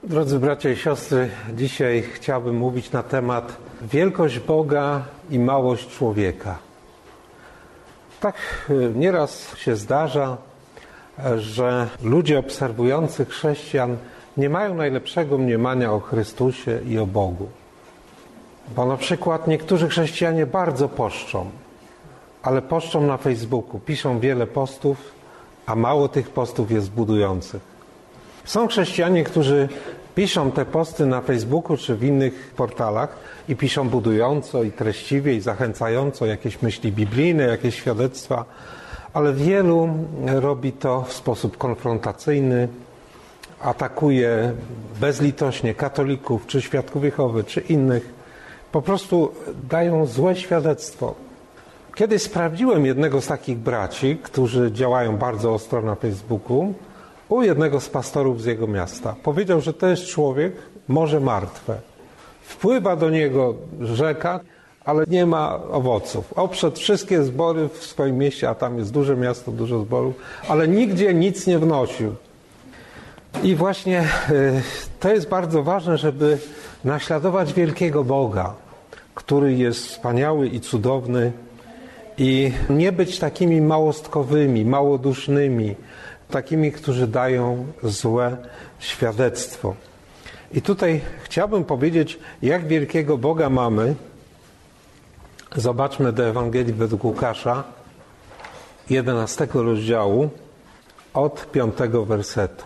Drodzy bracia i siostry, dzisiaj chciałbym mówić na temat wielkość Boga i małość człowieka. Tak nieraz się zdarza, że ludzie obserwujący chrześcijan nie mają najlepszego mniemania o Chrystusie i o Bogu. Bo na przykład niektórzy chrześcijanie bardzo poszczą, ale poszczą na Facebooku, piszą wiele postów, a mało tych postów jest budujących. Są chrześcijanie, którzy piszą te posty na Facebooku czy w innych portalach i piszą budująco i treściwie i zachęcająco jakieś myśli biblijne, jakieś świadectwa, ale wielu robi to w sposób konfrontacyjny, atakuje bezlitośnie katolików, czy świadków Jehowy, czy innych. Po prostu dają złe świadectwo. Kiedyś sprawdziłem jednego z takich braci, którzy działają bardzo ostro na Facebooku, u jednego z pastorów z jego miasta. Powiedział, że to jest człowiek, morze martwe. Wpływa do niego rzeka, ale nie ma owoców. Obszedł wszystkie zbory w swoim mieście, a tam jest duże miasto, dużo zborów, ale nigdzie nic nie wnosił. I właśnie to jest bardzo ważne, żeby naśladować wielkiego Boga, który jest wspaniały i cudowny, i nie być takimi małostkowymi, małodusznymi, takimi, którzy dają złe świadectwo. I tutaj chciałbym powiedzieć, jak wielkiego Boga mamy. Zobaczmy do Ewangelii według Łukasza, 11 rozdziału, od 5 wersetu.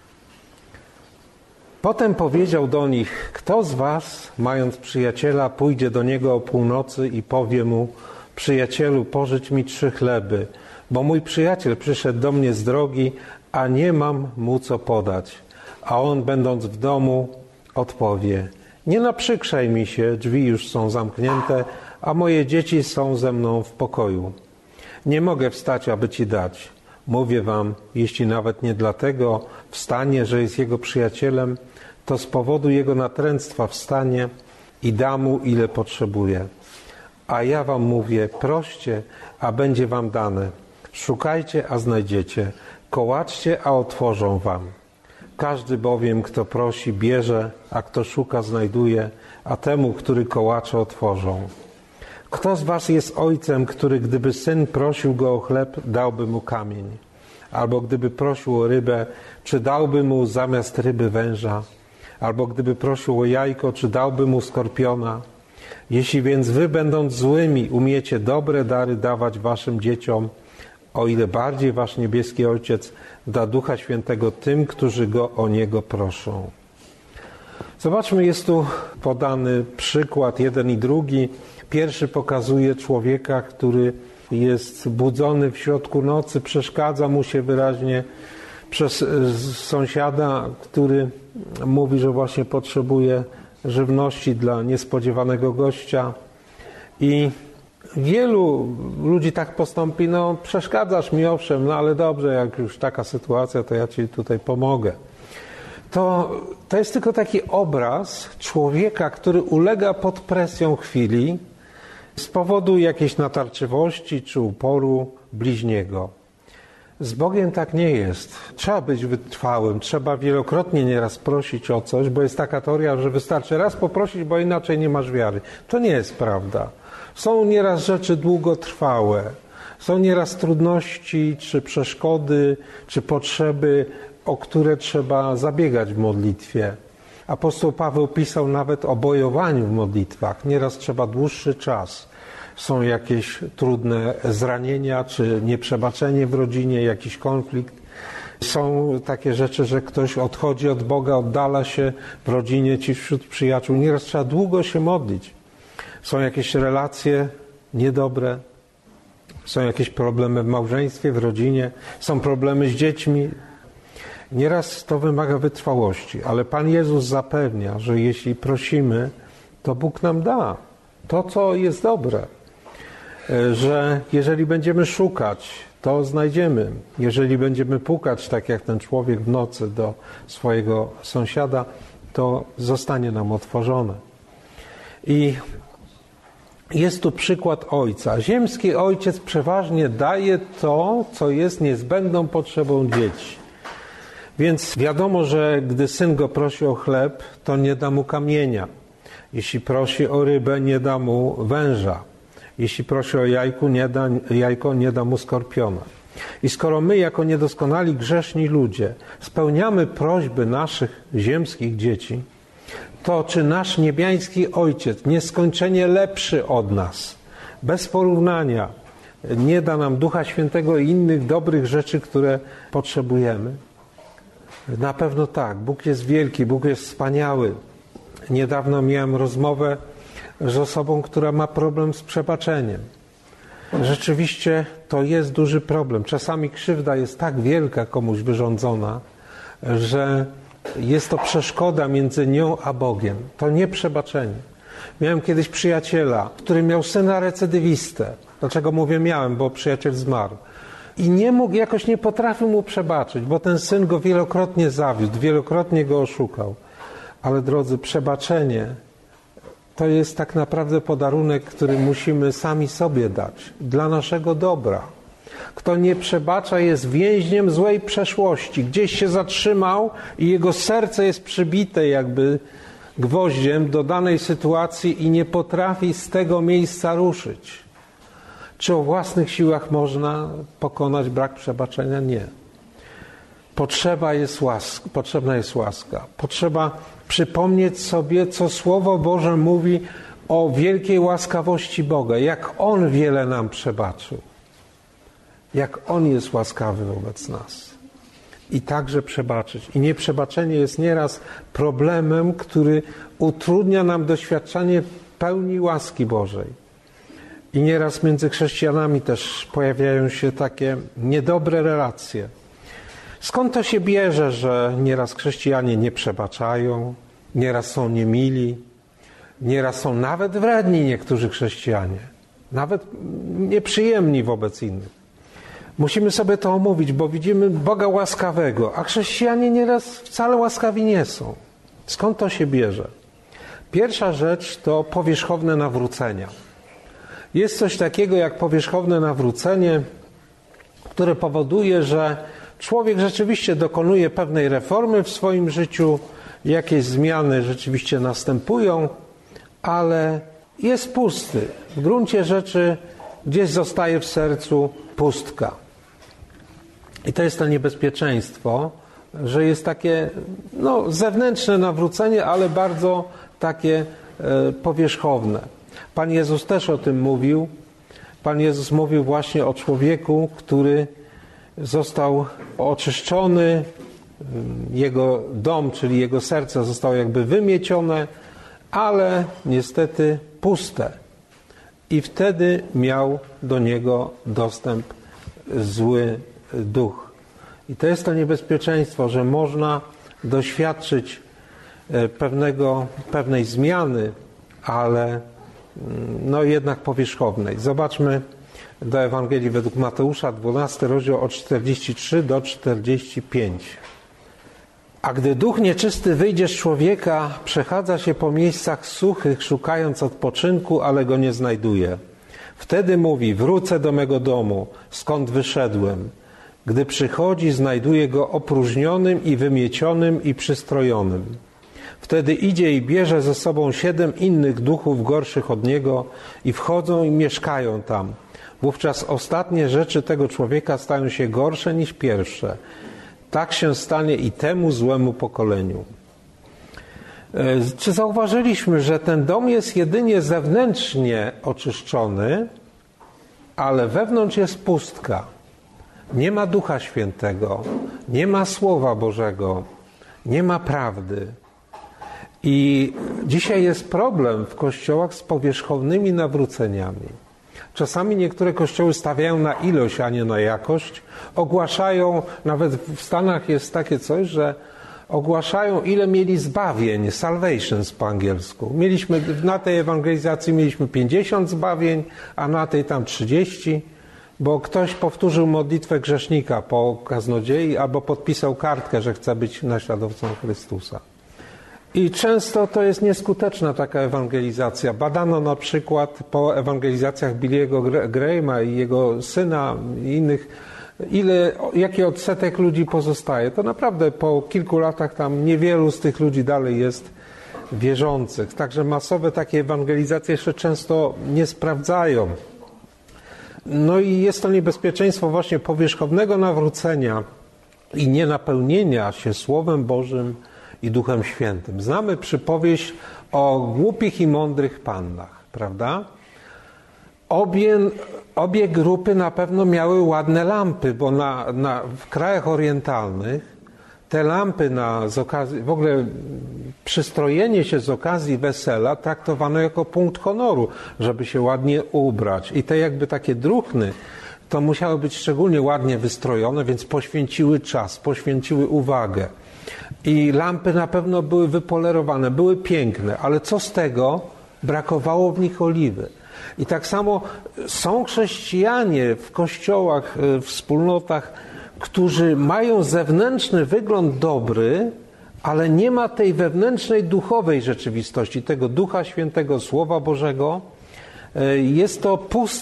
Potem powiedział do nich: kto z was, mając przyjaciela, pójdzie do niego o północy i powie mu: przyjacielu, pożycz mi 3 chleby, bo mój przyjaciel przyszedł do mnie z drogi, a nie mam mu co podać. A on, będąc w domu, odpowie: nie naprzykrzaj mi się, drzwi już są zamknięte, a moje dzieci są ze mną w pokoju. Nie mogę wstać, aby ci dać. Mówię wam, jeśli nawet nie dlatego wstanie, że jest jego przyjacielem, to z powodu jego natręctwa wstanie i da mu, ile potrzebuje. A ja wam mówię, proście, a będzie wam dane. Szukajcie, a znajdziecie. Kołaczcie, a otworzą wam. Każdy bowiem, kto prosi, bierze, a kto szuka, znajduje, a temu, który kołacze, otworzą. Kto z was jest ojcem, który, gdyby syn prosił go o chleb, dałby mu kamień? Albo gdyby prosił o rybę, czy dałby mu zamiast ryby węża? Albo gdyby prosił o jajko, czy dałby mu skorpiona? Jeśli więc wy, będąc złymi, umiecie dobre dary dawać waszym dzieciom, o ile bardziej wasz niebieski Ojciec da Ducha Świętego tym, którzy go o niego proszą. Zobaczmy, jest tu podany przykład, jeden i drugi. Pierwszy pokazuje człowieka, który jest budzony w środku nocy, przeszkadza mu się wyraźnie przez sąsiada, który mówi, że właśnie potrzebuje żywności dla niespodziewanego gościa. I wielu ludzi tak postąpi: no przeszkadzasz mi, owszem, no ale dobrze, jak już taka sytuacja, to ja ci tutaj pomogę. To jest tylko taki obraz człowieka, który ulega pod presją chwili z powodu jakiejś natarczywości czy uporu bliźniego. Z Bogiem tak nie jest. Trzeba być wytrwałym, trzeba wielokrotnie nieraz prosić o coś, bo jest taka teoria, że wystarczy raz poprosić, bo inaczej nie masz wiary. To nie jest prawda. Są nieraz rzeczy długotrwałe, są nieraz trudności, czy przeszkody, czy potrzeby, o które trzeba zabiegać w modlitwie. Apostoł Paweł pisał nawet o bojowaniu w modlitwach. Nieraz trzeba dłuższy czas. Są jakieś trudne zranienia, czy nieprzebaczenie w rodzinie, jakiś konflikt. Są takie rzeczy, że ktoś odchodzi od Boga, oddala się w rodzinie, ci wśród przyjaciół. Nieraz trzeba długo się modlić. Są jakieś relacje niedobre, są jakieś problemy w małżeństwie, w rodzinie, są problemy z dziećmi. Nieraz to wymaga wytrwałości, ale Pan Jezus zapewnia, że jeśli prosimy, to Bóg nam da to, co jest dobre. Że jeżeli będziemy szukać, to znajdziemy. Jeżeli będziemy pukać, tak jak ten człowiek w nocy do swojego sąsiada, to zostanie nam otworzone. I jest tu przykład ojca. Ziemski ojciec przeważnie daje to, co jest niezbędną potrzebą dzieci. Więc wiadomo, że gdy syn go prosi o chleb, to nie da mu kamienia. Jeśli prosi o rybę, nie da mu węża. Jeśli prosi o jajko, nie da mu skorpiona. I skoro my, jako niedoskonali, grzeszni ludzie, spełniamy prośby naszych ziemskich dzieci, to czy nasz niebiański Ojciec, nieskończenie lepszy od nas, bez porównania, nie da nam Ducha Świętego i innych dobrych rzeczy, które potrzebujemy? Na pewno tak. Bóg jest wielki, Bóg jest wspaniały. Niedawno miałem rozmowę z osobą, która ma problem z przebaczeniem. Rzeczywiście to jest duży problem. Czasami krzywda jest tak wielka komuś wyrządzona, że jest to przeszkoda między nią a Bogiem. To nie przebaczenie. Miałem kiedyś przyjaciela, który miał syna recydywistę. Dlaczego mówię miałem? Bo przyjaciel zmarł. I jakoś nie potrafił mu przebaczyć, bo ten syn go wielokrotnie zawiódł, wielokrotnie go oszukał. Ale drodzy, przebaczenie to jest tak naprawdę podarunek, który musimy sami sobie dać, dla naszego dobra. Kto nie przebacza, jest więźniem złej przeszłości. Gdzieś się zatrzymał i jego serce jest przybite jakby gwoździem do danej sytuacji i nie potrafi z tego miejsca ruszyć. Czy o własnych siłach można pokonać brak przebaczenia? Nie. Potrzebna jest łaska. Potrzeba przypomnieć sobie, co Słowo Boże mówi o wielkiej łaskawości Boga. Jak On wiele nam przebaczył. Jak On jest łaskawy wobec nas. I także przebaczyć. I nieprzebaczenie jest nieraz problemem, który utrudnia nam doświadczanie pełni łaski Bożej. I nieraz między chrześcijanami też pojawiają się takie niedobre relacje. Skąd to się bierze, że nieraz chrześcijanie nie przebaczają, nieraz są niemili, nieraz są nawet wredni niektórzy chrześcijanie, nawet nieprzyjemni wobec innych. Musimy sobie to omówić, bo widzimy Boga łaskawego, a chrześcijanie nieraz wcale łaskawi nie są. Skąd to się bierze? Pierwsza rzecz to powierzchowne nawrócenia. Jest coś takiego jak powierzchowne nawrócenie, które powoduje, że człowiek rzeczywiście dokonuje pewnej reformy w swoim życiu, jakieś zmiany rzeczywiście następują, ale jest pusty. W gruncie rzeczy gdzieś zostaje w sercu pustka. I to jest to niebezpieczeństwo, że jest takie zewnętrzne nawrócenie, ale bardzo takie powierzchowne. Pan Jezus też o tym mówił. Pan Jezus mówił właśnie o człowieku, który został oczyszczony, jego dom, czyli jego serce zostało jakby wymiecione, ale niestety puste. I wtedy miał do niego dostęp zły duch. I to jest to niebezpieczeństwo, że można doświadczyć pewnej zmiany, ale jednak powierzchownej. Zobaczmy do Ewangelii według Mateusza, 12 rozdział od 43 do 45. A gdy duch nieczysty wyjdzie z człowieka, przechadza się po miejscach suchych, szukając odpoczynku, ale go nie znajduje. Wtedy mówi: wrócę do mego domu, skąd wyszedłem. Gdy przychodzi, znajduje go opróżnionym i wymiecionym i przystrojonym. Wtedy idzie i bierze ze sobą 7 innych duchów gorszych od niego i wchodzą i mieszkają tam. Wówczas ostatnie rzeczy tego człowieka stają się gorsze niż pierwsze. Tak się stanie i temu złemu pokoleniu. Czy zauważyliśmy, że ten dom jest jedynie zewnętrznie oczyszczony, ale wewnątrz jest pustka. Nie ma Ducha Świętego, nie ma Słowa Bożego, nie ma prawdy. I dzisiaj jest problem w kościołach z powierzchownymi nawróceniami. Czasami niektóre kościoły stawiają na ilość, a nie na jakość. Ogłaszają, nawet w Stanach jest takie coś, że ogłaszają, ile mieli zbawień, salvations po angielsku. Na tej ewangelizacji mieliśmy 50 zbawień, a na tej tam 30, bo ktoś powtórzył modlitwę grzesznika po kaznodziei albo podpisał kartkę, że chce być naśladowcą Chrystusa. I często to jest nieskuteczna taka ewangelizacja. Badano na przykład po ewangelizacjach Billy'ego Grahama i jego syna i innych jaki odsetek ludzi pozostaje. To naprawdę po kilku latach tam niewielu z tych ludzi dalej jest wierzących. Także masowe takie ewangelizacje jeszcze często nie sprawdzają. No i jest to niebezpieczeństwo właśnie powierzchownego nawrócenia i nienapełnienia się Słowem Bożym i Duchem Świętym. Znamy przypowieść o głupich i mądrych pannach, prawda? Obie grupy na pewno miały ładne lampy, bo w krajach orientalnych te lampy z okazji, w ogóle przystrojenie się z okazji wesela traktowano jako punkt honoru, żeby się ładnie ubrać. I te jakby takie druhny to musiały być szczególnie ładnie wystrojone, więc poświęciły czas, poświęciły uwagę. I lampy na pewno były wypolerowane, były piękne, ale co z tego? Brakowało w nich oliwy. I tak samo są chrześcijanie w kościołach, w wspólnotach, którzy mają zewnętrzny wygląd dobry, ale nie ma tej wewnętrznej duchowej rzeczywistości, tego Ducha Świętego, Słowa Bożego. Jest to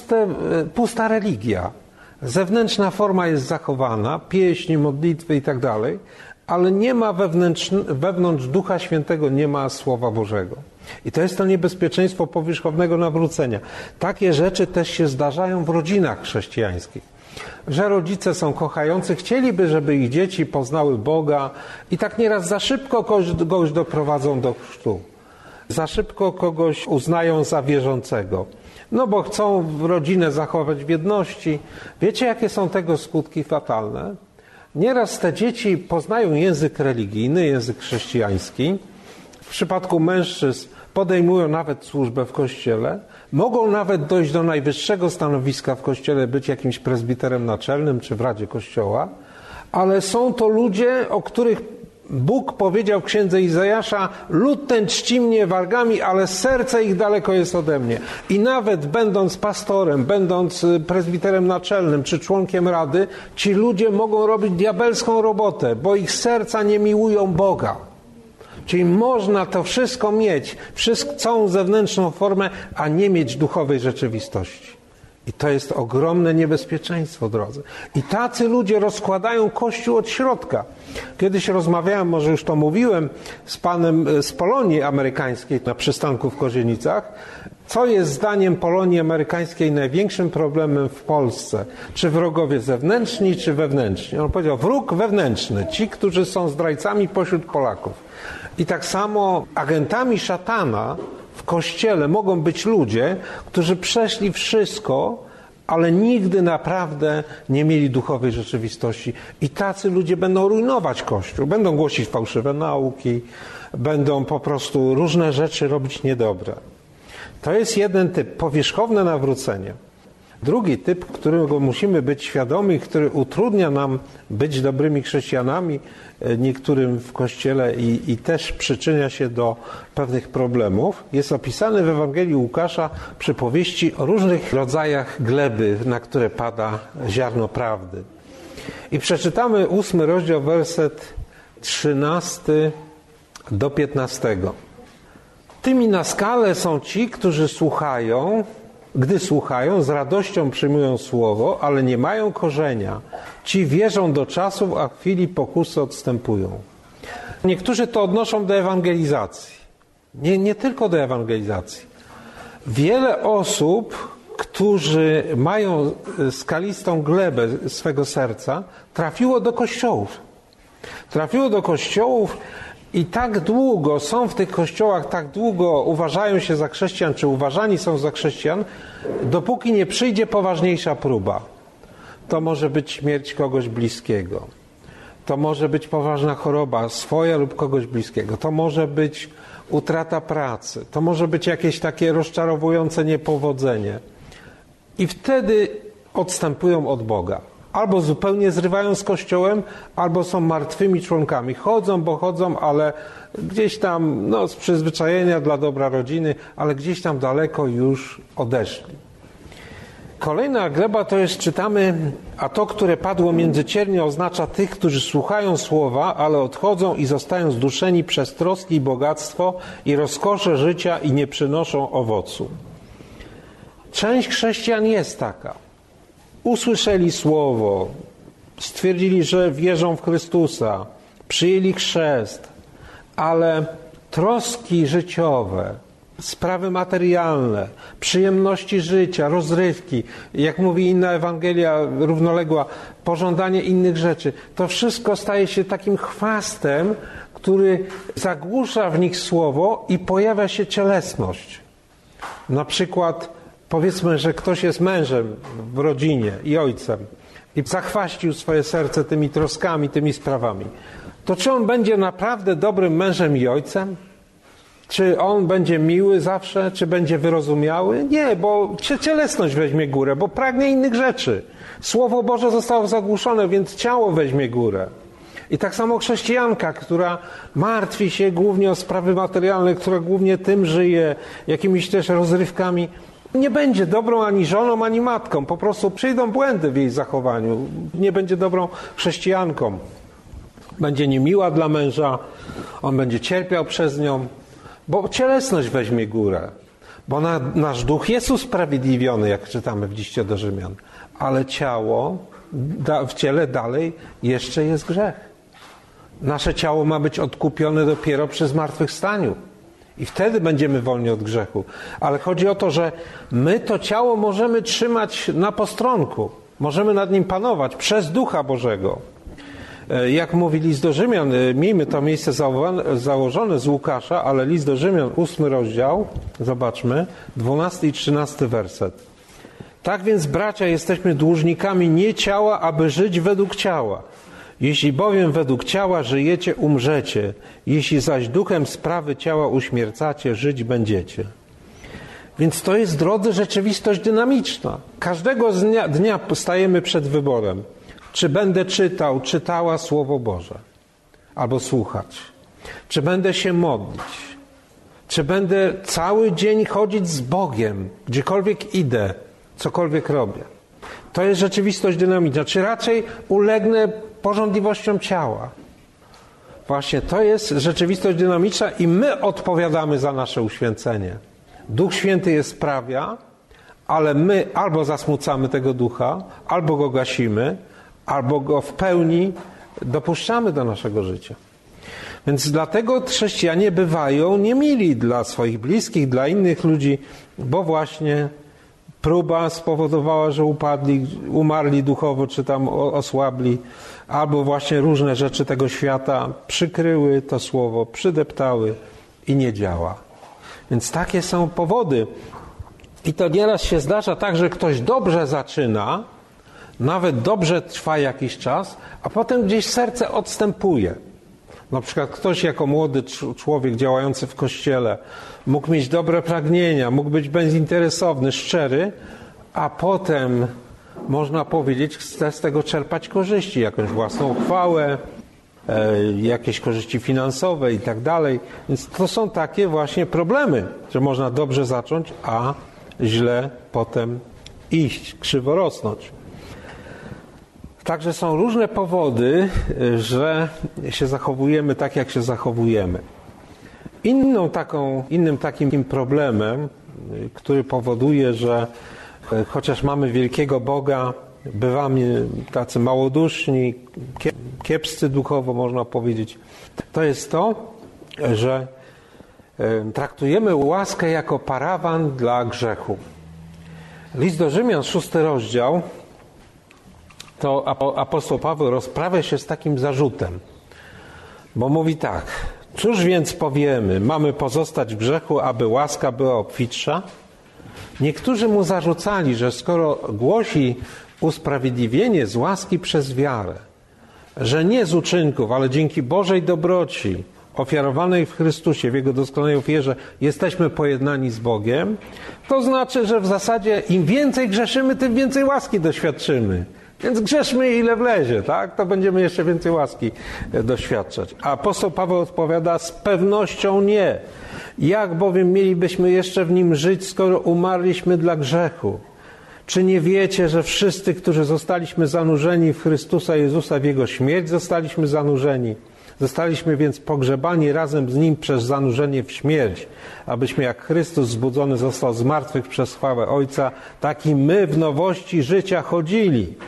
pusta religia. Zewnętrzna forma jest zachowana, pieśni, modlitwy i tak dalej, ale nie ma wewnątrz Ducha Świętego, nie ma Słowa Bożego. I to jest to niebezpieczeństwo powierzchownego nawrócenia. Takie rzeczy też się zdarzają w rodzinach chrześcijańskich. Że rodzice są kochający, chcieliby, żeby ich dzieci poznały Boga i tak nieraz za szybko kogoś doprowadzą do chrztu. Za szybko kogoś uznają za wierzącego. No bo chcą rodzinę zachować w jedności. Wiecie, jakie są tego skutki fatalne? Nieraz te dzieci poznają język religijny, język chrześcijański. W przypadku mężczyzn podejmują nawet służbę w kościele. Mogą nawet dojść do najwyższego stanowiska w kościele, być jakimś prezbiterem naczelnym czy w Radzie Kościoła. Ale są to ludzie, o których Bóg powiedział w księdze Izajasza: lud ten czci mnie wargami, ale serce ich daleko jest ode mnie. I nawet będąc pastorem, będąc prezbiterem naczelnym czy członkiem rady, ci ludzie mogą robić diabelską robotę, bo ich serca nie miłują Boga. Czyli można to wszystko mieć, całą zewnętrzną formę, a nie mieć duchowej rzeczywistości. I to jest ogromne niebezpieczeństwo, drodzy. I tacy ludzie rozkładają Kościół od środka. Kiedyś rozmawiałem, może już to mówiłem, z panem z Polonii amerykańskiej na przystanku w Kozienicach. Co jest zdaniem Polonii amerykańskiej największym problemem w Polsce? Czy wrogowie zewnętrzni, czy wewnętrzni? On powiedział: wróg wewnętrzny, ci, którzy są zdrajcami pośród Polaków. I tak samo agentami szatana w Kościele mogą być ludzie, którzy przeszli wszystko, ale nigdy naprawdę nie mieli duchowej rzeczywistości. I tacy ludzie będą rujnować Kościół, będą głosić fałszywe nauki, będą po prostu różne rzeczy robić niedobre. To jest jeden typ, powierzchowne nawrócenie. Drugi typ, którego musimy być świadomi, który utrudnia nam być dobrymi chrześcijanami, niektórym w Kościele i też przyczynia się do pewnych problemów, jest opisany w Ewangelii Łukasza przy powieści o różnych rodzajach gleby, na które pada ziarno prawdy. I przeczytamy 8 rozdział, werset 13 do 15. Tymi na skalę są ci, którzy słuchają, gdy słuchają, z radością przyjmują słowo, ale nie mają korzenia. Ci wierzą do czasów, a w chwili pokusy odstępują. Niektórzy to odnoszą do ewangelizacji. Nie tylko do ewangelizacji. Wiele osób, którzy mają skalistą glebę swego serca, trafiło do kościołów. Trafiło do kościołów i tak długo są w tych kościołach, tak długo uważają się za chrześcijan, czy uważani są za chrześcijan, dopóki nie przyjdzie poważniejsza próba. To może być śmierć kogoś bliskiego. To może być poważna choroba swoja lub kogoś bliskiego. To może być utrata pracy. To może być jakieś takie rozczarowujące niepowodzenie. I wtedy odstępują od Boga. Albo zupełnie zrywają z Kościołem, albo są martwymi członkami. Chodzą, bo chodzą, ale gdzieś tam, z przyzwyczajenia dla dobra rodziny, ale gdzieś tam daleko już odeszli. Kolejna gleba to jest, czytamy, a to, które padło między ciernie, oznacza tych, którzy słuchają słowa, ale odchodzą i zostają zduszeni przez troski i bogactwo i rozkosze życia i nie przynoszą owocu. Część chrześcijan jest taka. Usłyszeli słowo, stwierdzili, że wierzą w Chrystusa, przyjęli chrzest, ale troski życiowe, sprawy materialne, przyjemności życia, rozrywki, jak mówi inna Ewangelia równoległa, pożądanie innych rzeczy, to wszystko staje się takim chwastem, który zagłusza w nich słowo i pojawia się cielesność. Na przykład powiedzmy, że ktoś jest mężem w rodzinie i ojcem i zachwaścił swoje serce tymi troskami, tymi sprawami. To czy on będzie naprawdę dobrym mężem i ojcem? Czy on będzie miły zawsze? Czy będzie wyrozumiały? Nie, bo cielesność weźmie górę, bo pragnie innych rzeczy. Słowo Boże zostało zagłuszone, więc ciało weźmie górę. I tak samo chrześcijanka, która martwi się głównie o sprawy materialne, która głównie tym żyje, jakimiś też rozrywkami, nie będzie dobrą ani żoną, ani matką. Po prostu przyjdą błędy w jej zachowaniu. Nie będzie dobrą chrześcijanką. Będzie niemiła dla męża, on będzie cierpiał przez nią, bo cielesność weźmie górę. Bo nasz duch jest usprawiedliwiony, jak czytamy w liście do Rzymian, ale ciało, w ciele dalej jeszcze jest grzech. Nasze ciało ma być odkupione dopiero przy zmartwychwstaniu. I wtedy będziemy wolni od grzechu. Ale chodzi o to, że my to ciało możemy trzymać na postronku. Możemy nad nim panować przez Ducha Bożego. Jak mówi list do Rzymian, miejmy to miejsce założone z Łukasza, ale list do Rzymian, 8 rozdział, zobaczmy, 12 i 13 werset. Tak więc, bracia, jesteśmy dłużnikami nie ciała, aby żyć według ciała. Jeśli bowiem według ciała żyjecie, umrzecie. Jeśli zaś duchem sprawy ciała uśmiercacie, żyć będziecie. Więc to jest, drodzy, rzeczywistość dynamiczna. Każdego dnia stajemy przed wyborem. Czy będę czytała Słowo Boże? Albo słuchać. Czy będę się modlić? Czy będę cały dzień chodzić z Bogiem? Gdziekolwiek idę, cokolwiek robię. To jest rzeczywistość dynamiczna. Czy raczej ulegnę pożądliwościom ciała? Właśnie to jest rzeczywistość dynamiczna i my odpowiadamy za nasze uświęcenie. Duch Święty je sprawia, ale my albo zasmucamy tego ducha, albo go gasimy, albo go w pełni dopuszczamy do naszego życia. Więc dlatego chrześcijanie bywają niemili dla swoich bliskich, dla innych ludzi, bo właśnie próba spowodowała, że umarli duchowo, czy tam osłabli, albo właśnie różne rzeczy tego świata przykryły to słowo, przydeptały i nie działa. Więc takie są powody. I to nieraz się zdarza tak, że ktoś dobrze zaczyna, nawet dobrze trwa jakiś czas, a potem gdzieś serce odstępuje. Na przykład ktoś jako młody człowiek działający w kościele mógł mieć dobre pragnienia, mógł być bezinteresowny, szczery, a potem można powiedzieć, chce z tego czerpać korzyści, jakąś własną chwałę, jakieś korzyści finansowe i tak dalej. Więc to są takie właśnie problemy, że można dobrze zacząć, a źle potem iść, krzywo rosnąć. Także są różne powody, że się zachowujemy tak, jak się zachowujemy. Innym takim problemem, który powoduje, że chociaż mamy wielkiego Boga, bywamy tacy małoduszni, kiepscy duchowo, można powiedzieć, to jest to, że traktujemy łaskę jako parawan dla grzechu. List do Rzymian, 6 rozdział, to apostoł Paweł rozprawia się z takim zarzutem, bo mówi tak: cóż więc powiemy, mamy pozostać w grzechu, aby łaska była obfitsza? Niektórzy mu zarzucali, że skoro głosi usprawiedliwienie z łaski przez wiarę, że nie z uczynków, ale dzięki Bożej dobroci ofiarowanej w Chrystusie, w Jego doskonałej ofierze, jesteśmy pojednani z Bogiem, to znaczy, że w zasadzie im więcej grzeszymy, tym więcej łaski doświadczymy. Więc grzeszmy ile wlezie, tak? To będziemy jeszcze więcej łaski doświadczać. A apostoł Paweł odpowiada: z pewnością nie. Jak bowiem mielibyśmy jeszcze w nim żyć, skoro umarliśmy dla grzechu? Czy nie wiecie, że wszyscy, którzy zostaliśmy zanurzeni w Chrystusa Jezusa, w Jego śmierć zostaliśmy zanurzeni? Zostaliśmy więc pogrzebani razem z Nim przez zanurzenie w śmierć, abyśmy jak Chrystus zbudzony został z martwych przez chwałę Ojca, tak i my w nowości życia chodzili.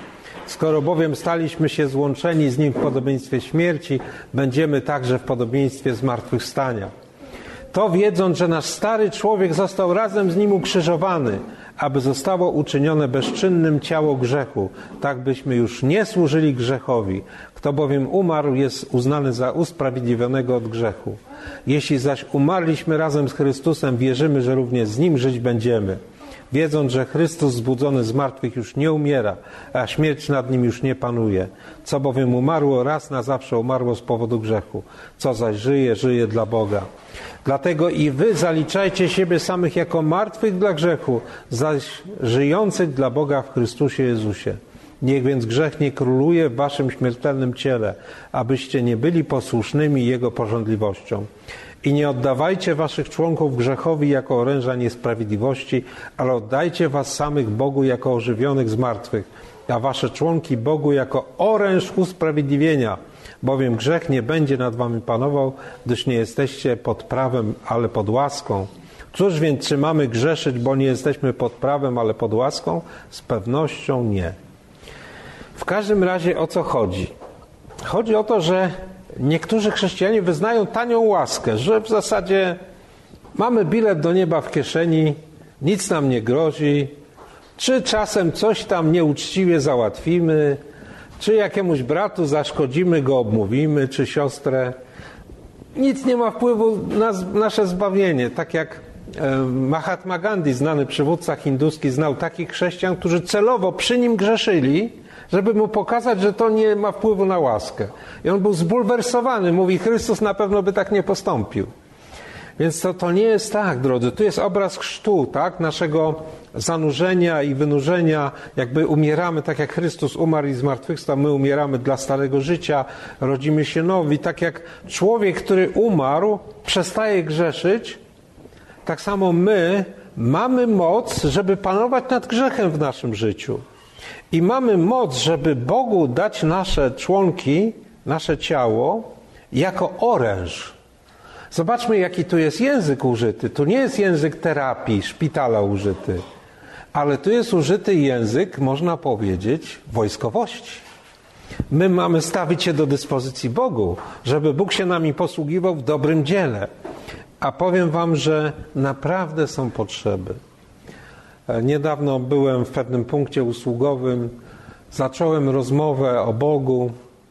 Skoro bowiem staliśmy się złączeni z Nim w podobieństwie śmierci, będziemy także w podobieństwie zmartwychwstania. To wiedząc, że nasz stary człowiek został razem z Nim ukrzyżowany, aby zostało uczynione bezczynnym ciało grzechu, tak byśmy już nie służyli grzechowi. Kto bowiem umarł, jest uznany za usprawiedliwionego od grzechu. Jeśli zaś umarliśmy razem z Chrystusem, wierzymy, że również z Nim żyć będziemy. Wiedząc, że Chrystus zbudzony z martwych już nie umiera, a śmierć nad Nim już nie panuje. Co bowiem umarło, raz na zawsze umarło z powodu grzechu. Co zaś żyje, żyje dla Boga. Dlatego i wy zaliczajcie siebie samych jako martwych dla grzechu, zaś żyjących dla Boga w Chrystusie Jezusie. Niech więc grzech nie króluje w waszym śmiertelnym ciele, abyście nie byli posłusznymi Jego pożądliwościom. I nie oddawajcie waszych członków grzechowi jako oręża niesprawiedliwości, ale oddajcie was samych Bogu jako ożywionych z martwych, a wasze członki Bogu jako oręż usprawiedliwienia, bowiem grzech nie będzie nad wami panował, gdyż nie jesteście pod prawem, ale pod łaską. Cóż więc, czy mamy grzeszyć, bo nie jesteśmy pod prawem, ale pod łaską? Z pewnością nie. W każdym razie o co chodzi? Chodzi o to, że niektórzy chrześcijanie wyznają tanią łaskę, że w zasadzie mamy bilet do nieba w kieszeni, nic nam nie grozi, czy czasem coś tam nieuczciwie załatwimy, czy jakiemuś bratu zaszkodzimy, go obmówimy, czy siostrę. Nic nie ma wpływu na nasze zbawienie. Tak jak Mahatma Gandhi, znany przywódca hinduski, znał takich chrześcijan, którzy celowo przy nim grzeszyli, żeby mu pokazać, że to nie ma wpływu na łaskę. I on był zbulwersowany. Mówi, Chrystus na pewno by tak nie postąpił. Więc to nie jest tak, drodzy. Tu jest obraz chrztu, tak? Naszego zanurzenia i wynurzenia. Jakby umieramy, tak jak Chrystus umarł i zmartwychwstał, my umieramy dla starego życia, rodzimy się nowi. Tak jak człowiek, który umarł, przestaje grzeszyć, tak samo my mamy moc, żeby panować nad grzechem w naszym życiu. I mamy moc, żeby Bogu dać nasze członki, nasze ciało jako oręż. Zobaczmy, jaki tu jest język użyty. Tu nie jest język terapii, szpitala użyty, ale tu jest użyty język, można powiedzieć, wojskowości. My mamy stawić się do dyspozycji Bogu, żeby Bóg się nami posługiwał w dobrym dziele. A powiem wam, że naprawdę są potrzeby. Niedawno byłem w pewnym punkcie usługowym, zacząłem rozmowę o Bogu.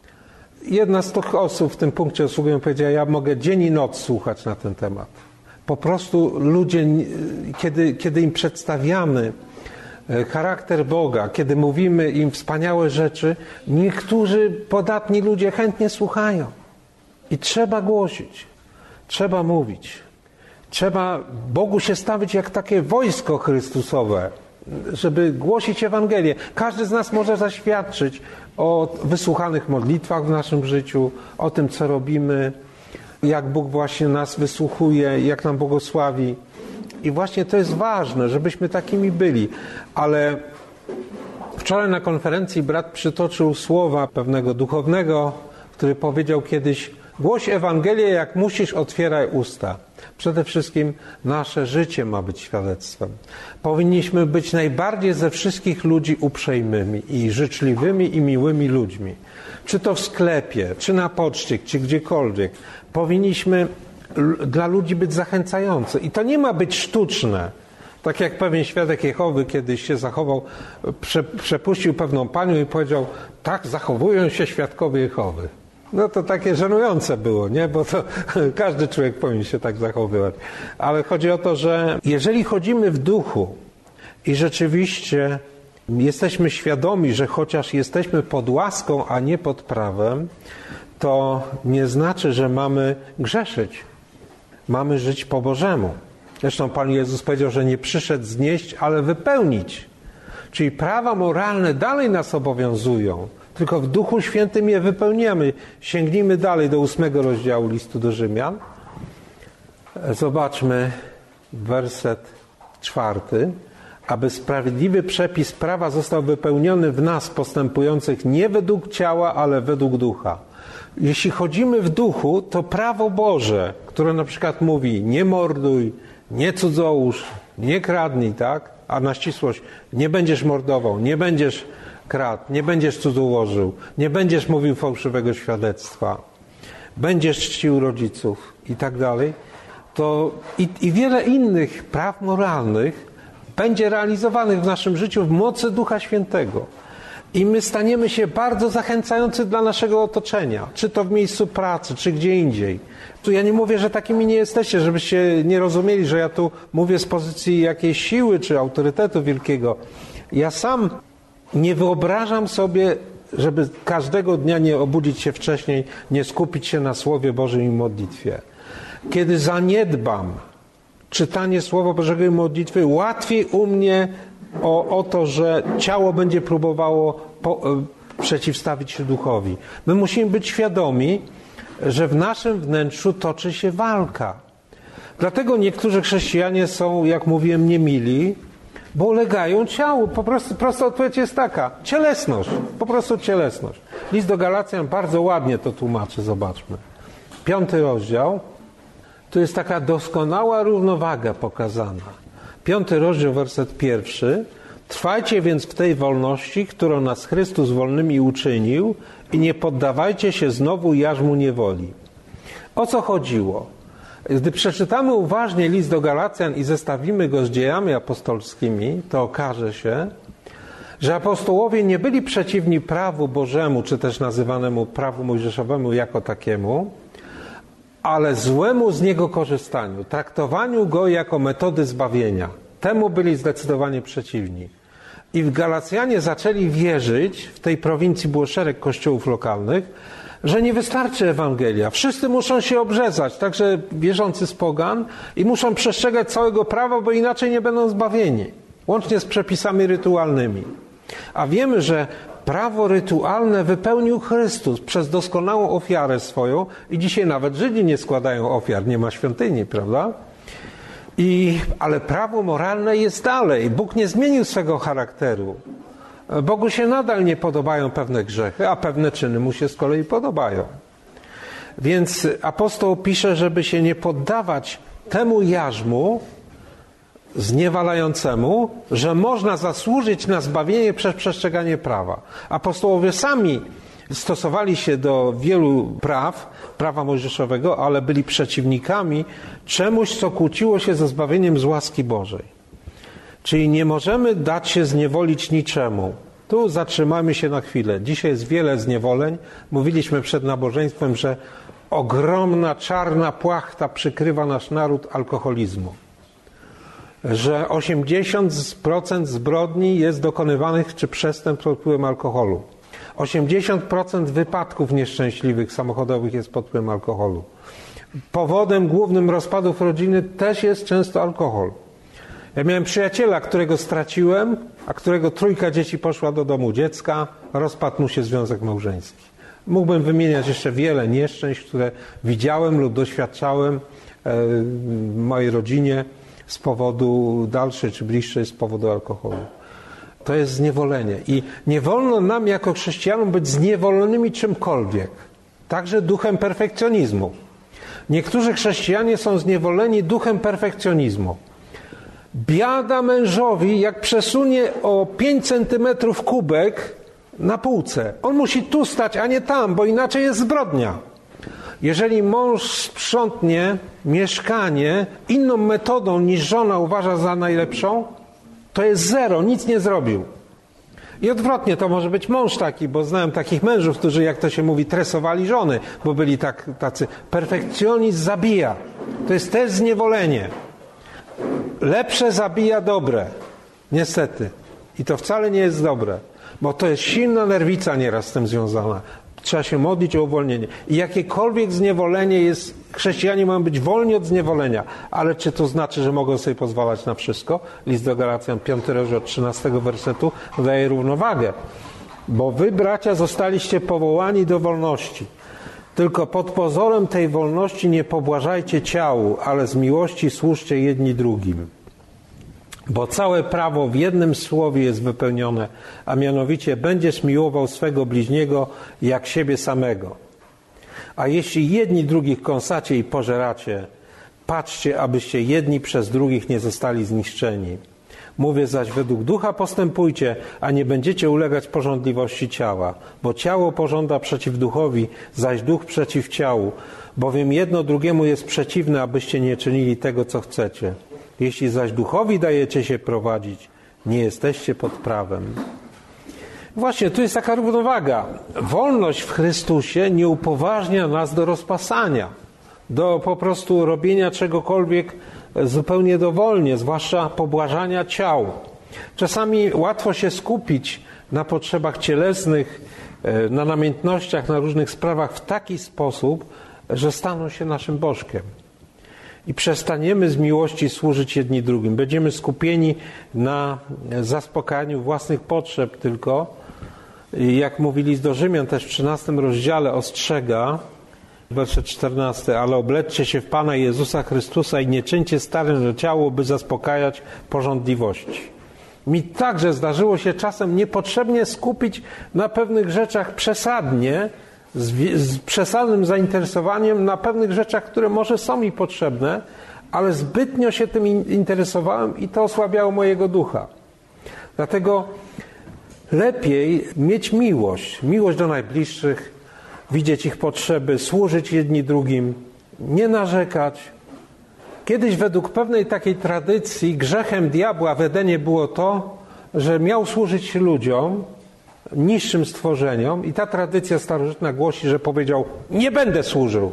Jedna z tych osób w tym punkcie usługowym powiedziała, ja mogę dzień i noc słuchać na ten temat. Po prostu ludzie, kiedy im przedstawiamy charakter Boga, kiedy mówimy im wspaniałe rzeczy, niektórzy podatni ludzie chętnie słuchają. I trzeba głosić, trzeba mówić. Trzeba Bogu się stawić jak takie wojsko Chrystusowe, żeby głosić Ewangelię. Każdy z nas może zaświadczyć o wysłuchanych modlitwach w naszym życiu, o tym, co robimy, jak Bóg właśnie nas wysłuchuje, jak nam błogosławi. I właśnie to jest ważne, żebyśmy takimi byli. Ale wczoraj na konferencji brat przytoczył słowa pewnego duchownego, który powiedział kiedyś, głoś Ewangelię, jak musisz, otwieraj usta. Przede wszystkim nasze życie ma być świadectwem. Powinniśmy być najbardziej ze wszystkich ludzi uprzejmymi i życzliwymi i miłymi ludźmi. Czy to w sklepie, czy na poczcie, czy gdziekolwiek. Powinniśmy dla ludzi być zachęcający. I to nie ma być sztuczne. Tak jak pewien świadek Jehowy kiedyś się zachował, przepuścił pewną panią i powiedział, tak zachowują się świadkowie Jehowy. No to takie żenujące było, nie? Bo to każdy człowiek powinien się tak zachowywać. Ale chodzi o to, że jeżeli chodzimy w duchu i rzeczywiście jesteśmy świadomi, że chociaż jesteśmy pod łaską, a nie pod prawem, to nie znaczy, że mamy grzeszyć. Mamy żyć po Bożemu. Zresztą Pan Jezus powiedział, że nie przyszedł znieść, ale wypełnić. Czyli prawa moralne dalej nas obowiązują. Tylko w Duchu Świętym je wypełniamy. Sięgnijmy dalej do 8 rozdziału listu do Rzymian. Zobaczmy werset 4. Aby sprawiedliwy przepis prawa został wypełniony w nas, postępujących nie według ciała, ale według ducha. Jeśli chodzimy w duchu, to prawo Boże, które na przykład mówi nie morduj, nie cudzołóż, nie kradnij, tak? A na ścisłość nie będziesz mordował, nie będziesz kradł, nie będziesz cudzołożył, nie będziesz mówił fałszywego świadectwa, będziesz czcił rodziców i tak dalej, to i wiele innych praw moralnych będzie realizowanych w naszym życiu w mocy Ducha Świętego. I my staniemy się bardzo zachęcający dla naszego otoczenia, czy to w miejscu pracy, czy gdzie indziej. Tu ja nie mówię, że takimi nie jesteście, żebyście nie rozumieli, że ja tu mówię z pozycji jakiejś siły, czy autorytetu wielkiego. Ja sam nie wyobrażam sobie, żeby każdego dnia nie obudzić się wcześniej, nie skupić się na Słowie Bożym i modlitwie. Kiedy zaniedbam czytanie Słowa Bożego i modlitwy, łatwiej u mnie o to, że ciało będzie próbowało przeciwstawić się duchowi. My musimy być świadomi, że w naszym wnętrzu toczy się walka. Dlatego niektórzy chrześcijanie są, jak mówiłem, niemili, bo ulegają ciału. Po prostu prosta odpowiedź jest taka. Cielesność. Po prostu cielesność. List do Galacjan bardzo ładnie to tłumaczy. Zobaczmy. 5 rozdział. Tu jest taka doskonała równowaga pokazana. 5 rozdział, werset 1. Trwajcie więc w tej wolności, którą nas Chrystus wolnymi uczynił i nie poddawajcie się znowu jarzmu niewoli. O co chodziło? Gdy przeczytamy uważnie list do Galacjan i zestawimy go z dziejami apostolskimi, to okaże się, że apostołowie nie byli przeciwni prawu Bożemu, czy też nazywanemu prawu mojżeszowemu jako takiemu, ale złemu z niego korzystaniu, traktowaniu go jako metody zbawienia. Temu byli zdecydowanie przeciwni. I w Galacjanie zaczęli wierzyć, w tej prowincji było szereg kościołów lokalnych, że nie wystarczy Ewangelia. Wszyscy muszą się obrzezać, także wierzący z pogan, i muszą przestrzegać całego prawa, bo inaczej nie będą zbawieni. Łącznie z przepisami rytualnymi. A wiemy, że prawo rytualne wypełnił Chrystus przez doskonałą ofiarę swoją i dzisiaj nawet Żydzi nie składają ofiar, nie ma świątyni, prawda? Ale prawo moralne jest dalej. Bóg nie zmienił swego charakteru. Bogu się nadal nie podobają pewne grzechy, a pewne czyny mu się z kolei podobają. Więc apostoł pisze, żeby się nie poddawać temu jarzmu zniewalającemu, że można zasłużyć na zbawienie przez przestrzeganie prawa. Apostołowie sami stosowali się do wielu prawa mojżeszowego, ale byli przeciwnikami czemuś, co kłóciło się ze zbawieniem z łaski Bożej. Czyli nie możemy dać się zniewolić niczemu. Tu zatrzymamy się na chwilę. Dzisiaj jest wiele zniewoleń. Mówiliśmy przed nabożeństwem, że ogromna czarna płachta przykrywa nasz naród alkoholizmu. Że 80% zbrodni jest dokonywanych czy przestępstw pod wpływem alkoholu. 80% wypadków nieszczęśliwych samochodowych jest pod wpływem alkoholu. Powodem głównym rozpadów rodziny też jest często alkohol. Ja miałem przyjaciela, którego straciłem, a którego 3 dzieci poszła do domu dziecka, rozpadł mu się związek małżeński. Mógłbym wymieniać jeszcze wiele nieszczęść, które widziałem lub doświadczałem w mojej rodzinie z powodu dalszej czy bliższej z powodu alkoholu. To jest zniewolenie. I nie wolno nam jako chrześcijanom być zniewolonymi czymkolwiek. Także duchem perfekcjonizmu. Niektórzy chrześcijanie są zniewoleni duchem perfekcjonizmu. Biada mężowi, jak przesunie o 5 centymetrów kubek na półce. On musi tu stać, a nie tam, bo inaczej jest zbrodnia. Jeżeli mąż sprzątnie mieszkanie inną metodą niż żona uważa za najlepszą, to jest zero, nic nie zrobił. I odwrotnie, to może być mąż taki, bo znałem takich mężów, którzy, jak to się mówi, tresowali żony, bo byli tacy. Perfekcjonizm zabija. To jest też zniewolenie. Lepsze zabija dobre. Niestety. I to wcale nie jest dobre, bo to jest silna nerwica nieraz z tym związana. Trzeba się modlić o uwolnienie. I jakiekolwiek zniewolenie jest, chrześcijanie mają być wolni od zniewolenia. Ale czy to znaczy, że mogą sobie pozwalać na wszystko? List do Galacjan, 5 rozdział, 13 wersetu daje równowagę. Bo wy, bracia, zostaliście powołani do wolności. Tylko pod pozorem tej wolności nie pobłażajcie ciału, ale z miłości służcie jedni drugim. Bo całe prawo w jednym słowie jest wypełnione, a mianowicie będziesz miłował swego bliźniego jak siebie samego. A jeśli jedni drugich kąsacie i pożeracie, patrzcie, abyście jedni przez drugich nie zostali zniszczeni. Mówię zaś, według ducha postępujcie, a nie będziecie ulegać pożądliwości ciała. Bo ciało pożąda przeciw duchowi, zaś duch przeciw ciału. Bowiem jedno drugiemu jest przeciwne, abyście nie czynili tego, co chcecie. Jeśli zaś duchowi dajecie się prowadzić, nie jesteście pod prawem. Właśnie, tu jest taka równowaga. Wolność w Chrystusie nie upoważnia nas do rozpasania, do po prostu robienia czegokolwiek zupełnie dowolnie, zwłaszcza pobłażania ciał. Czasami łatwo się skupić na potrzebach cielesnych, na namiętnościach, na różnych sprawach w taki sposób, że staną się naszym bożkiem. I przestaniemy z miłości służyć jedni drugim. Będziemy skupieni na zaspokajaniu własnych potrzeb tylko. I jak mówi list do Rzymian też w 13 rozdziale ostrzega, werset 14, ale obleczcie się w Pana Jezusa Chrystusa i nie czyńcie starym ciało, by zaspokajać pożądliwości. Mi także zdarzyło się czasem niepotrzebnie skupić na pewnych rzeczach przesadnie, z przesadnym zainteresowaniem na pewnych rzeczach, które może są mi potrzebne, ale zbytnio się tym interesowałem i to osłabiało mojego ducha. Dlatego lepiej mieć miłość do najbliższych, widzieć ich potrzeby, służyć jedni drugim, nie narzekać. Kiedyś według pewnej takiej tradycji grzechem diabła w Edenie było to, że miał służyć ludziom, niższym stworzeniom i ta tradycja starożytna głosi, że powiedział: nie będę służył.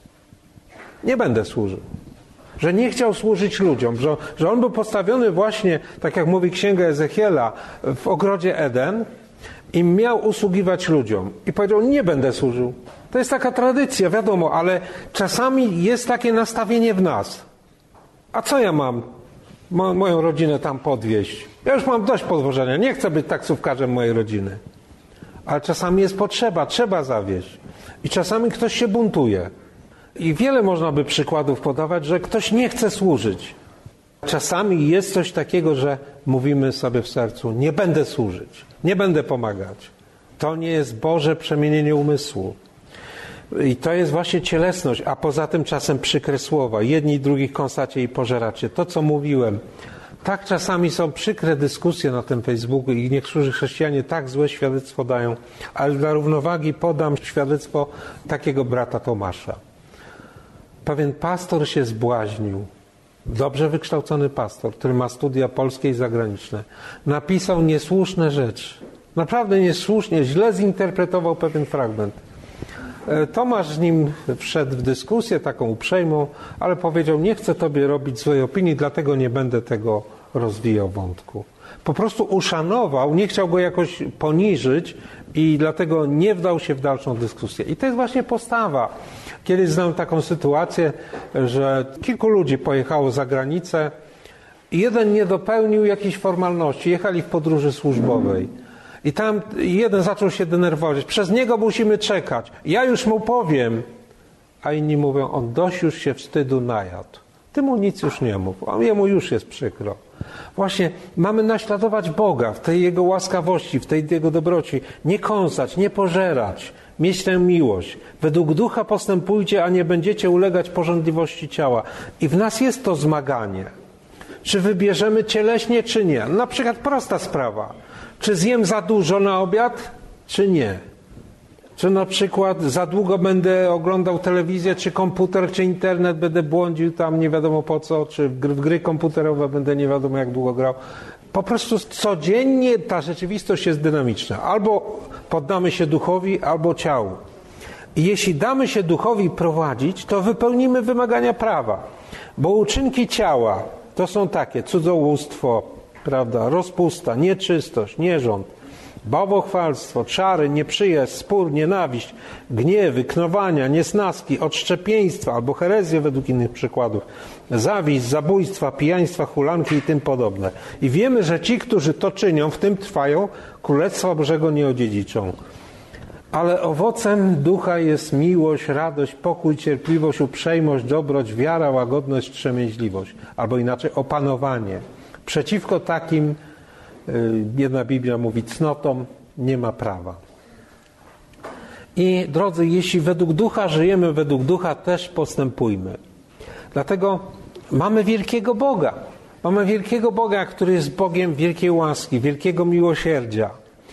Nie będę służył. Że nie chciał służyć ludziom, że on był postawiony właśnie, tak jak mówi Księga Ezechiela, w ogrodzie Eden i miał usługiwać ludziom. I powiedział: nie będę służył. To jest taka tradycja, wiadomo, ale czasami jest takie nastawienie w nas. A co ja mam moją rodzinę tam podwieźć? Ja już mam dość podwożenia, nie chcę być taksówkarzem mojej rodziny. Ale czasami jest potrzeba, trzeba zawieźć. I czasami ktoś się buntuje. I wiele można by przykładów podawać, że ktoś nie chce służyć. Czasami jest coś takiego, że mówimy sobie w sercu: nie będę służyć, nie będę pomagać. To nie jest Boże przemienienie umysłu. I to jest właśnie cielesność, a poza tym czasem przykre słowa. Jedni drugich kąsacie i pożeracie. To, co mówiłem. Tak czasami są przykre dyskusje na tym Facebooku i niektórzy chrześcijanie tak złe świadectwo dają, ale dla równowagi podam świadectwo takiego brata Tomasza. Pewien pastor się zbłaźnił, dobrze wykształcony pastor, który ma studia polskie i zagraniczne, napisał niesłuszne rzeczy. Naprawdę niesłusznie, źle zinterpretował pewien fragment. Tomasz z nim wszedł w dyskusję taką uprzejmą, ale powiedział: nie chcę tobie robić złej opinii, dlatego nie będę tego rozwijał wątku. Po prostu uszanował, nie chciał go jakoś poniżyć i dlatego nie wdał się w dalszą dyskusję. I to jest właśnie postawa. Kiedyś znałem taką sytuację, że kilku ludzi pojechało za granicę i jeden nie dopełnił jakiejś formalności. Jechali w podróży służbowej. I tam jeden zaczął się denerwować. Przez niego musimy czekać. Ja już mu powiem. A inni mówią: on dość już się wstydu najadł. Ty mu nic już nie mów. A jemu już jest przykro. Właśnie mamy naśladować Boga w tej Jego łaskawości, w tej Jego dobroci. Nie kąsać, nie pożerać. Mieć tę miłość. Według ducha postępujcie, a nie będziecie ulegać pożądliwości ciała. I w nas jest to zmaganie. Czy wybierzemy cieleśnie, czy nie? Na przykład prosta sprawa. Czy zjem za dużo na obiad, czy nie? Czy na przykład za długo będę oglądał telewizję, czy komputer, czy internet, będę błądził tam nie wiadomo po co, czy w gry komputerowe będę nie wiadomo jak długo grał. Po prostu codziennie ta rzeczywistość jest dynamiczna. Albo poddamy się duchowi, albo ciału. I jeśli damy się duchowi prowadzić, to wypełnimy wymagania prawa. Bo uczynki ciała to są takie: cudzołóstwo, prawda, rozpusta, nieczystość, nierząd, bałwochwalstwo, czary, nieprzyjaźń, spór, nienawiść, gniewy, knowania, niesnaski, odszczepieństwa albo herezje według innych przykładów, zawiść, zabójstwa, pijaństwa, hulanki i tym podobne. I wiemy, że ci, którzy to czynią, w tym trwają, Królestwa Bożego nie odziedziczą. Ale owocem ducha jest miłość, radość, pokój, cierpliwość, uprzejmość, dobroć, wiara, łagodność, wstrzemięźliwość. Albo inaczej opanowanie. Przeciwko takim, jedna Biblia mówi, cnotom nie ma prawa. I drodzy, jeśli według ducha żyjemy, według ducha też postępujmy. Dlatego mamy wielkiego Boga. Mamy wielkiego Boga, który jest Bogiem wielkiej łaski, wielkiego miłosierdzia.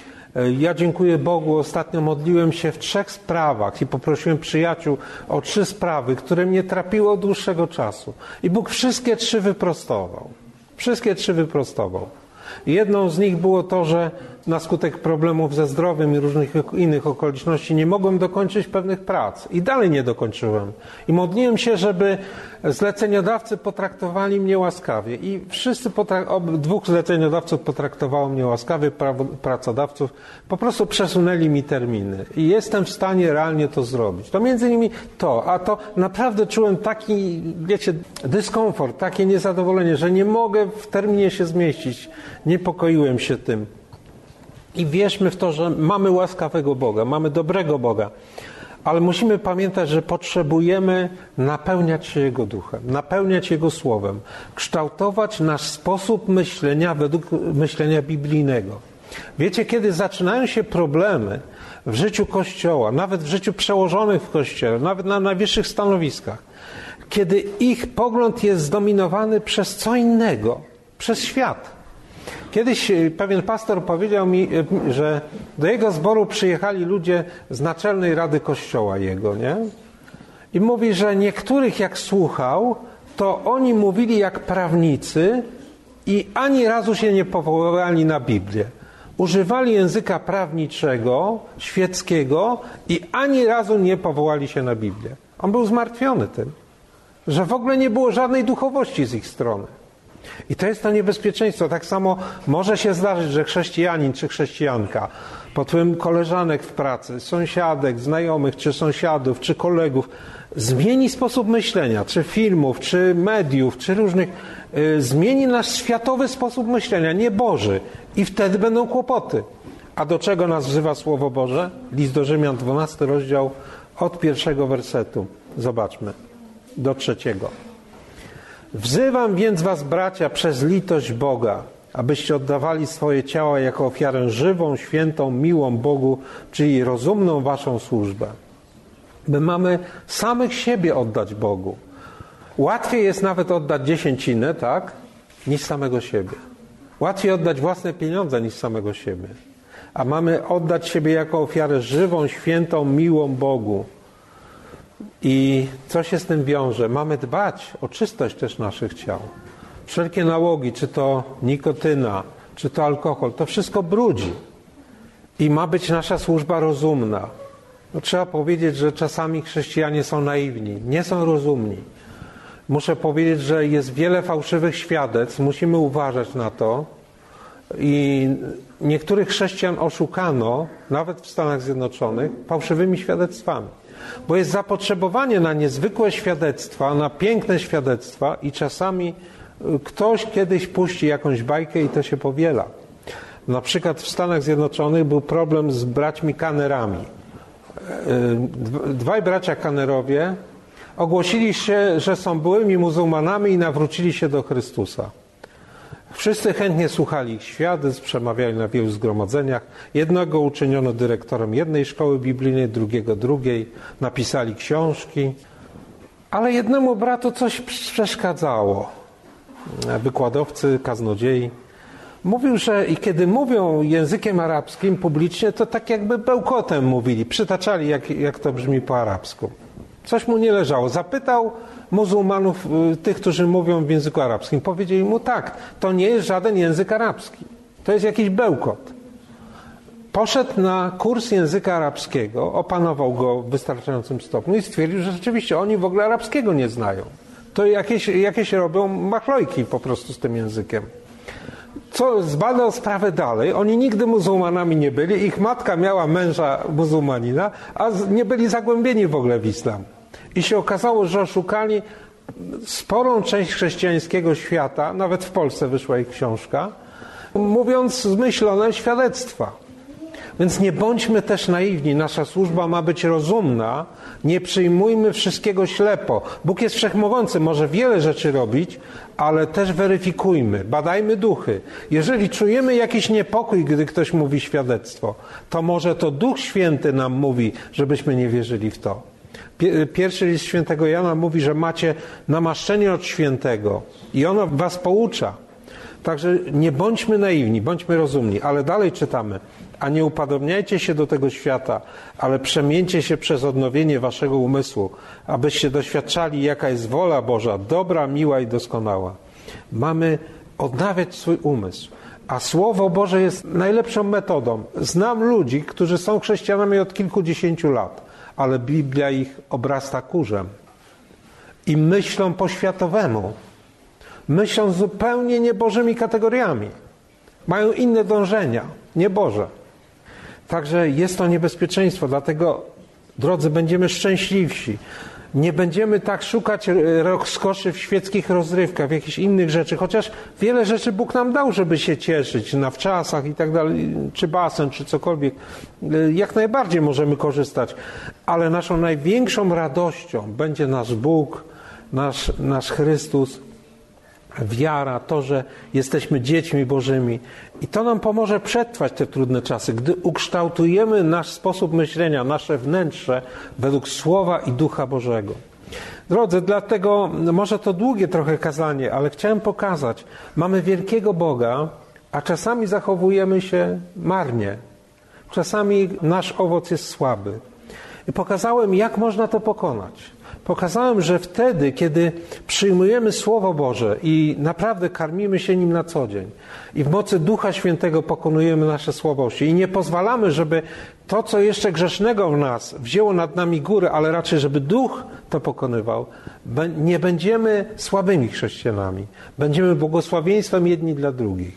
Ja dziękuję Bogu. Ostatnio modliłem się w 3 sprawach i poprosiłem przyjaciół o 3 sprawy, które mnie trapiły od dłuższego czasu. I Bóg wszystkie 3 wyprostował. Wszystkie 3 wyprostował. Jedną z nich było to, że na skutek problemów ze zdrowiem i różnych innych okoliczności nie mogłem dokończyć pewnych prac. I dalej nie dokończyłem. I modliłem się, żeby zleceniodawcy potraktowali mnie łaskawie. I wszyscy 2 zleceniodawców potraktowało mnie łaskawie, pracodawców po prostu przesunęli mi terminy. I jestem w stanie realnie to zrobić. To między innymi to, a to naprawdę czułem taki, wiecie, dyskomfort, takie niezadowolenie, że nie mogę w terminie się zmieścić. Niepokoiłem się tym. I wierzmy w to, że mamy łaskawego Boga, mamy dobrego Boga, ale musimy pamiętać, że potrzebujemy napełniać się Jego duchem, napełniać Jego słowem, kształtować nasz sposób myślenia według myślenia biblijnego. Wiecie, kiedy zaczynają się problemy w życiu Kościoła, nawet w życiu przełożonych w Kościele, nawet na najwyższych stanowiskach, kiedy ich pogląd jest zdominowany przez co innego, przez świat. Kiedyś pewien pastor powiedział mi, że do jego zboru przyjechali ludzie z Naczelnej Rady Kościoła jego, nie? I mówi, że niektórych jak słuchał, to oni mówili jak prawnicy i ani razu się nie powoływali na Biblię. Używali języka prawniczego, świeckiego i ani razu nie powołali się na Biblię. On był zmartwiony tym, że w ogóle nie było żadnej duchowości z ich strony. I to jest to niebezpieczeństwo. Tak samo może się zdarzyć, że chrześcijanin czy chrześcijanka pod wpływem koleżanek w pracy, sąsiadek, znajomych, czy sąsiadów, czy kolegów zmieni sposób myślenia, czy filmów, czy mediów, czy różnych, zmieni nasz światowy sposób myślenia, nie Boży. I wtedy będą kłopoty. A do czego nas wzywa Słowo Boże? List do Rzymian, 12 rozdział, od 1 wersetu. Zobaczmy, do 3. Wzywam więc was, bracia, przez litość Boga, abyście oddawali swoje ciała jako ofiarę żywą, świętą, miłą Bogu, czyli rozumną waszą służbę. My mamy samych siebie oddać Bogu. Łatwiej jest nawet oddać dziesięcinę, tak, niż samego siebie. Łatwiej oddać własne pieniądze niż samego siebie. A mamy oddać siebie jako ofiarę żywą, świętą, miłą Bogu. I co się z tym wiąże? Mamy dbać o czystość też naszych ciał. Wszelkie nałogi, czy to nikotyna, czy to alkohol, to wszystko brudzi. I ma być nasza służba rozumna. No, trzeba powiedzieć, że czasami chrześcijanie są naiwni, nie są rozumni. Muszę powiedzieć, że jest wiele fałszywych świadectw, musimy uważać na to. I niektórych chrześcijan oszukano, nawet w Stanach Zjednoczonych, fałszywymi świadectwami. Bo jest zapotrzebowanie na niezwykłe świadectwa, na piękne świadectwa i czasami ktoś kiedyś puści jakąś bajkę i to się powiela. Na przykład w Stanach Zjednoczonych był problem z braćmi Kannerami. 2 bracia Kannerowie ogłosili się, że są byłymi muzułmanami i nawrócili się do Chrystusa. Wszyscy chętnie słuchali ich świadectw, przemawiali na wielu zgromadzeniach. Jednego uczyniono dyrektorem jednej szkoły biblijnej, drugiego drugiej. Napisali książki. Ale jednemu bratu coś przeszkadzało. Wykładowcy, kaznodziei. Mówił, że i kiedy mówią językiem arabskim publicznie, to tak jakby bełkotem mówili. Przytaczali, jak to brzmi po arabsku. Coś mu nie leżało. Zapytał muzułmanów, tych, którzy mówią w języku arabskim. Powiedzieli mu tak, to nie jest żaden język arabski. To jest jakiś bełkot. Poszedł na kurs języka arabskiego, opanował go w wystarczającym stopniu i stwierdził, że rzeczywiście oni w ogóle arabskiego nie znają. To jakieś robią machlojki po prostu z tym językiem. Co zbadał sprawę dalej, oni nigdy muzułmanami nie byli, ich matka miała męża muzułmanina, a nie byli zagłębieni w ogóle w islam. I się okazało, że oszukali sporą część chrześcijańskiego świata, nawet w Polsce wyszła ich książka, mówiąc zmyślone świadectwa. Więc nie bądźmy też naiwni, nasza służba ma być rozumna, nie przyjmujmy wszystkiego ślepo. Bóg jest wszechmogący, może wiele rzeczy robić, ale też weryfikujmy, badajmy duchy. Jeżeli czujemy jakiś niepokój, gdy ktoś mówi świadectwo, to może to Duch Święty nam mówi, żebyśmy nie wierzyli w to. Pierwszy list świętego Jana mówi, że macie namaszczenie od świętego i ono was poucza. Także nie bądźmy naiwni, bądźmy rozumni, ale dalej czytamy. A nie upodobniajcie się do tego świata, ale przemieńcie się przez odnowienie waszego umysłu, abyście doświadczali, jaka jest wola Boża, dobra, miła i doskonała. Mamy odnawiać swój umysł. A Słowo Boże jest najlepszą metodą. Znam ludzi, którzy są chrześcijanami od kilkudziesięciu lat, ale Biblia ich obrasta kurzem. I myślą po światowemu. Myślą zupełnie niebożymi kategoriami. Mają inne dążenia, nieboże. Także jest to niebezpieczeństwo, dlatego, drodzy, będziemy szczęśliwsi. Nie będziemy tak szukać rozkoszy w świeckich rozrywkach, w jakichś innych rzeczy, chociaż wiele rzeczy Bóg nam dał, żeby się cieszyć, na wczasach i tak dalej, czy basen, czy cokolwiek. Jak najbardziej możemy korzystać, ale naszą największą radością będzie nasz Bóg, nasz Chrystus, wiara, to, że jesteśmy dziećmi Bożymi. I to nam pomoże przetrwać te trudne czasy, gdy ukształtujemy nasz sposób myślenia, nasze wnętrze według Słowa i Ducha Bożego. Drodzy, dlatego może to długie trochę kazanie, ale chciałem pokazać, mamy wielkiego Boga, a czasami zachowujemy się marnie. Czasami nasz owoc jest słaby. I pokazałem, jak można to pokonać. Pokazałem, że wtedy, kiedy przyjmujemy Słowo Boże i naprawdę karmimy się nim na co dzień i w mocy Ducha Świętego pokonujemy nasze słabości i nie pozwalamy, żeby to, co jeszcze grzesznego w nas wzięło nad nami górę, ale raczej, żeby Duch to pokonywał, nie będziemy słabymi chrześcijanami. Będziemy błogosławieństwem jedni dla drugich.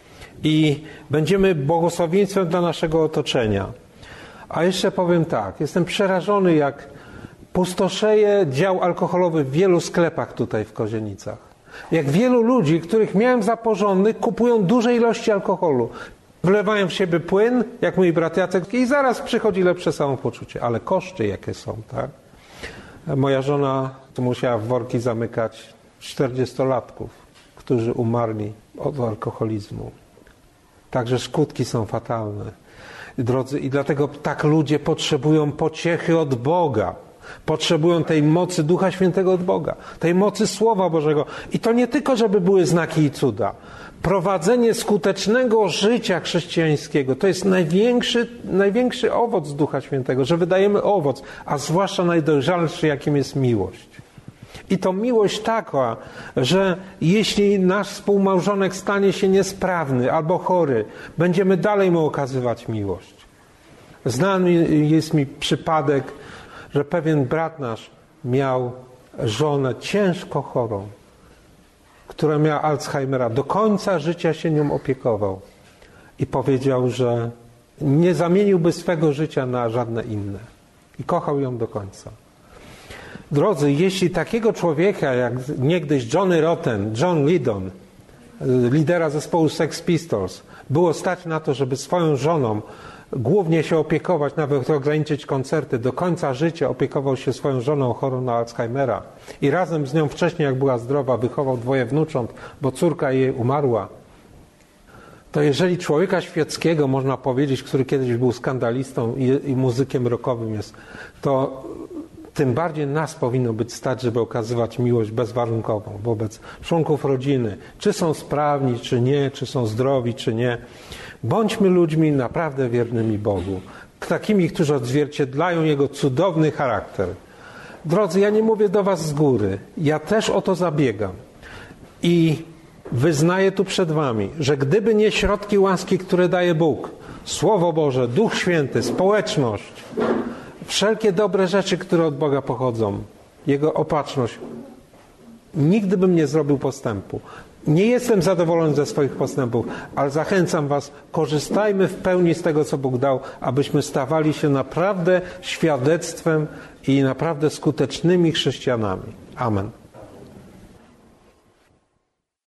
I będziemy błogosławieństwem dla naszego otoczenia. A jeszcze powiem tak, jestem przerażony, jak pustoszeje dział alkoholowy w wielu sklepach tutaj w Kozienicach. Jak wielu ludzi, których miałem za porządnych, kupują duże ilości alkoholu. Wlewają w siebie płyn, jak mój brat Jacek, i zaraz przychodzi lepsze samopoczucie. Ale koszty jakie są, tak? Moja żona musiała w worki zamykać 40-latków, którzy umarli od alkoholizmu. Także skutki są fatalne. Drodzy, i dlatego tak ludzie potrzebują pociechy od Boga. Potrzebują tej mocy Ducha Świętego od Boga, tej mocy Słowa Bożego. I to nie tylko, żeby były znaki i cuda. Prowadzenie skutecznego życia chrześcijańskiego to jest największy owoc Ducha Świętego, że wydajemy owoc, a zwłaszcza najdojrzalszy, jakim jest miłość. I to miłość taka, że jeśli nasz współmałżonek stanie się niesprawny albo chory, będziemy dalej mu okazywać miłość. Znany jest mi przypadek, że pewien brat nasz miał żonę ciężko chorą, która miała Alzheimera. Do końca życia się nią opiekował. I powiedział, że nie zamieniłby swego życia na żadne inne. I kochał ją do końca. Drodzy, jeśli takiego człowieka jak niegdyś Johnny Rotten, John Lydon, lidera zespołu Sex Pistols, było stać na to, żeby swoją żoną głównie się opiekować, nawet ograniczyć koncerty, do końca życia opiekował się swoją żoną chorą na Alzheimera i razem z nią wcześniej, jak była zdrowa, wychował 2 wnucząt, bo córka jej umarła. To jeżeli człowieka świeckiego, można powiedzieć, który kiedyś był skandalistą i muzykiem rockowym jest, to tym bardziej nas powinno być stać, żeby okazywać miłość bezwarunkową wobec członków rodziny. Czy są sprawni, czy nie, czy są zdrowi, czy nie. Bądźmy ludźmi naprawdę wiernymi Bogu. Takimi, którzy odzwierciedlają Jego cudowny charakter. Drodzy, ja nie mówię do was z góry. Ja też o to zabiegam. I wyznaję tu przed wami, że gdyby nie środki łaski, które daje Bóg, Słowo Boże, Duch Święty, społeczność, wszelkie dobre rzeczy, które od Boga pochodzą, Jego opatrzność, nigdy bym nie zrobił postępu. Nie jestem zadowolony ze swoich postępów, ale zachęcam was, korzystajmy w pełni z tego, co Bóg dał, abyśmy stawali się naprawdę świadectwem i naprawdę skutecznymi chrześcijanami. Amen.